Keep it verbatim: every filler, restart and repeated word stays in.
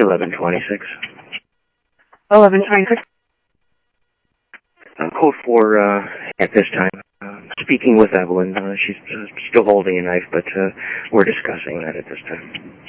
eleven twenty-six. eleven twenty-six. Uh, code four, uh, at this time. Uh, speaking with Evelyn. Uh, she's uh, still holding a knife, but uh, we're discussing that at this time.